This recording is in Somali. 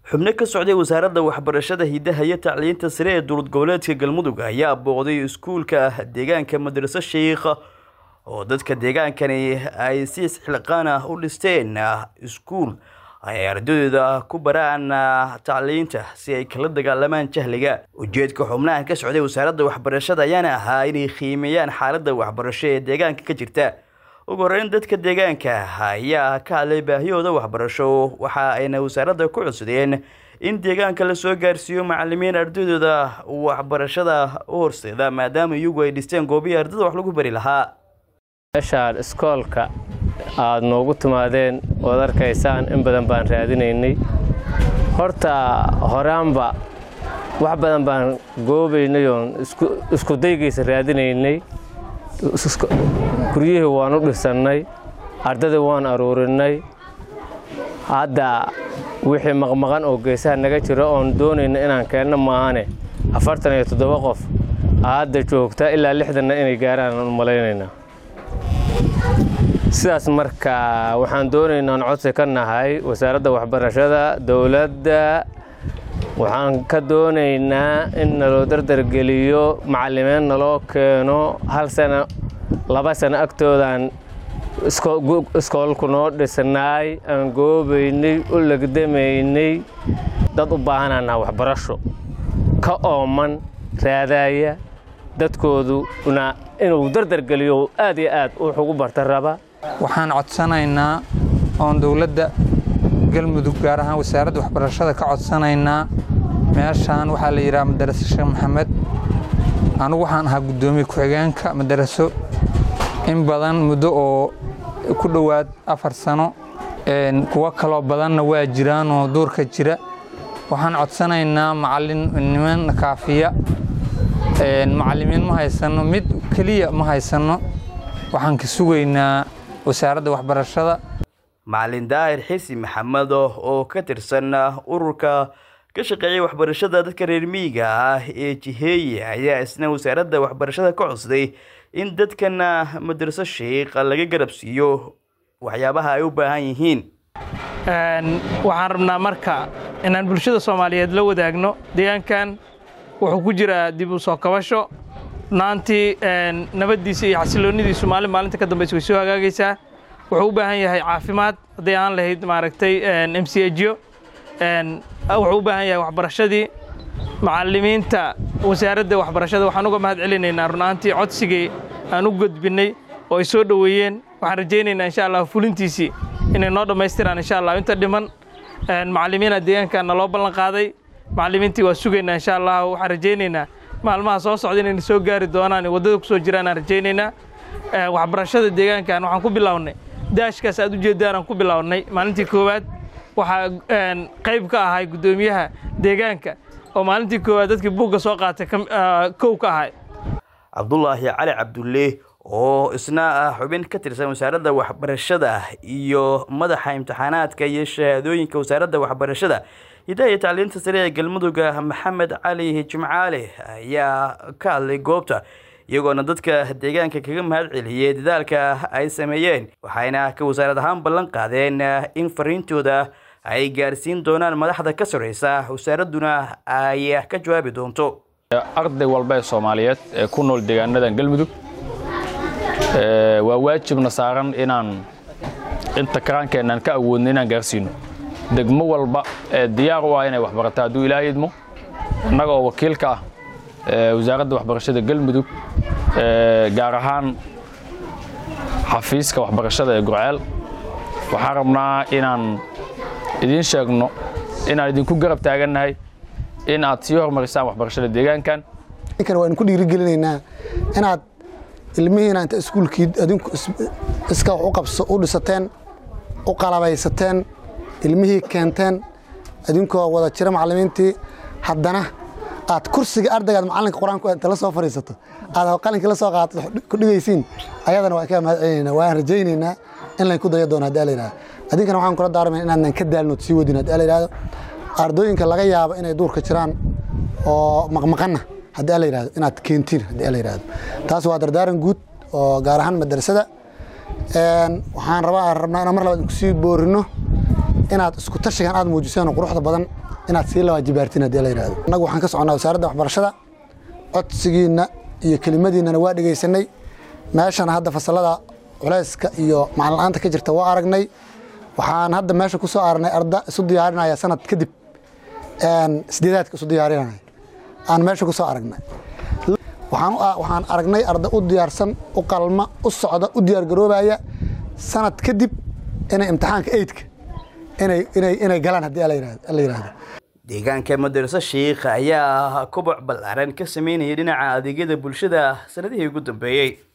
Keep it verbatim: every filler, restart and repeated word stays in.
xubno ka socday wasaaradda waxbarashada hidaha iyo tacliinta sare ee dowlad goboleedka Galmudug ayaa booqday iskuulka deegaanka Madrasa Sheekh oo dadka deegaankani ay si xilqaan ah u dhisteen iskuul ay ardayda ku baraan tacliinta si ay kala dagaalamaan jahliga. Ujeedka xubnaha ka socday wasaaradda waxbarashada ayaana ahaa inay qiimeeyaan xaaladda waxbarasho ee deegaanka ka jirta. ugu horeyn dadka deegaanka ayaa ka hadlay baahiyooda waxbarasho waxa ayna wasaaradda ku cusubeen in deegaanka la soo gaarsiiyo macallimiin ardayda waxbarashada u horseeda maadaama iyagu ay dhisteen goobaha ardayda wax lagu bari lahaa. meeshaan iskoolka aad noogu timaadeen oo arkaysaan in badan baan raadinaynay. horta horaanba wax badan baan goobaynay oo isku isku daygiisa raadinaynay. kuryihii waan u dhisannay, ardayda waan aruurinay. hadda wixii maqmaqan oo geesaha naga jira oon doonayna inaan keenno maahane afartan iyo toddoba qof hadda joogta ilaa lixdan inay gaaraan u malaynayna. sidaas marka waxaan doonaynaa in codsi ka nahay wasaaradda waxbarashada dawladda. waxaan ka doonaynaa in naloo dardar geliyo macallimiin naloo keeno hal sano laba sano agtoodaan iskoolku noo dhisnay aan goobaynay u lagdamaynay dad u baahanana waxbarasho ka ooman raadaya dadkoodu una inuu dardar geliyo aad iyo aad u xugu barta raba. waxaan codsanaynaa oon dawladda Galmudug gaar ahaan wasaaradda waxbarashada ka codsanaynaa meeshaan waxaa la yiraahdaa Madrasa Sheekh Maxamed. anigu waxaan ahaa gudoomiye ku-xigeenka madraso in badan muddo oo ku dhawaad afar sano een kuwa kale badanna waa jiraan oo doorka jira. waxaan codsanaynaa macallimiin kaafiya een macallimiin ma haysano mid kaliya ma haysano. waxaan ka sugaynaa wasaaradda waxbarashada. macallin Daahir Xisi Maxamed oo ka tirsan ururka ka shaqeeya waxbarashada dadka reer miyiga ah ee Jiheeye ayaa isna wasaaradda waxbarashada ka codsaday in dadkana Madrasa Sheekh laga garab siiyo waxyaabaha ay u baahan yihiin. een waxaan rabnaa marka inaan bulshada Soomaaliyeed la wadaagno deegaankan wuxuu ku jira dib u soo kabasho naantii een nabadiisa iyo xasiloonidiisu maalin maalinta ka dambaysa way soo hagaagaysaa. wuxuu u baahan yahay caafimaad haddii aan lahayd maaragtay een M C H een wuxuu u baahan yahay waxbarashadii macallimiinta wasaaradda waxbarashada. waxaan uga mahad celinaynaa runaantii codsigii aan u gudbinay oo ay soo dhaweeyeen. waxaan rajaynaynaa insha Allah fulintiisii inay noo dhameystiraan insha Allah inta dhiman. een macallimiinta deegaanka naloo ballan qaaday macallimiintii waa sugaynaa insha Allah. waxaan rajaynaynaa maalmaha soo socda inay soo gaari doonaan wadada ku soo jiraan aan rajaynaynaa. waxbarashada deegaankan waxaan ku bilownay daashkaas aad u jeedaan aan ku bilownay maalintii koowaad. waxa qayb ka ahay gudoomiyaha deegaanka oo maalintii koowaad dadkii buugga soo qaatay koow ka ahay. Cabdullaahi Cali Cabdulle oo isna xubin ka tirsan wasaaradda waxbarashada iyo madaxa imtixaanaadka iyo shahaadooyinka wasaaradda waxbarashada hidaha iyo tacliinta sare ee Galmudug Maxamed Cali Jimcaale ayaa ka hadlay goobta iyagoona dadka deegaanka kaga mahad celiyay dadaalka ay sameeyeen. waxayna ka wasaarad ahaan ballan qaadeen in fariintooda ay gaarsiin doonaan madaxda ka sareysa wasaaraduna ay ka jawaabi doonto. arday walba ee Soomaaliyeed ee ku nool deegaanadan Galmudug ee waa waajibna saaran inaan inta karaankeena ka awoodno inaan gaarsiino degmo walba ee diyaar u ah inay wax barato hadduu Ilaahay idmo. annaga oo wakiilka ah ee wasaaradda waxbarashada Galmudug ee gaar ahaan xafiiska waxbarashada ee Gurceel waxaan rabnaa inaan idin sheegno inaan idinku garab taaganahay in aad sii horumarisaan waxbarashada deegaankan. kan waan ku dhiirigelinaynaa inaad ilmihiina inta iskuulkii adinku iska wax u qabso u dhisateen u qalabaysateen ilmihii keenteen adinkoo wada jira macallimiintii haddana aad kursiga ardayga macallinka quraanka inta la soo fariisato aad qalinka la soo qaato ku dhigaysiin ayadana waa ka mahad celinaynaa. waan rajaynaynaa in la ku dayo doono haddii la yiraahdo. adinkana waxaan kula daarmay inaan ka daalno sii wadin haddii la yiraahdo. ardooyinka laga yaabo inay duurka jiraan oo maqmaqana haddii la yiraahdo inaad keentiin haddii la yiraahdo. taas waa dardaaran guud oo gaar ahaan madrasada. een waxaan rabaa rabnaa in mar labaad ku sii boorino inaad isku tashigan aad muujiseen quruxda badan inaad sii laba jibaartiin haddii la yidhaahdo annagu waxaan ka soconaa wasaaradda waxbarashada codsigiinna iyo kelimadiinnana waa dhegaysanay meeshana hadda fasalada culayska iyo macalin la'aanta ka jirta waa aragnay waxaan hadda meesha ku soo aragnay arda isu diyaarinaya sanad kadib sideedaadka isu diyaarinaya aan meesha ku soo aragnay waxaan waxaan aragnay arda u diyaarsan u qalma u socda u diyaar garoobaya sanad kadib inay imtixaanka eydka inay inay inay galaan haddii la yiraahdo la yiraahdo deegaanka madrasa sheekh ayaa koboc ballaaran ka sameynayay dhinaca adeegyada bulshada sanadihii ugu dambeeyay.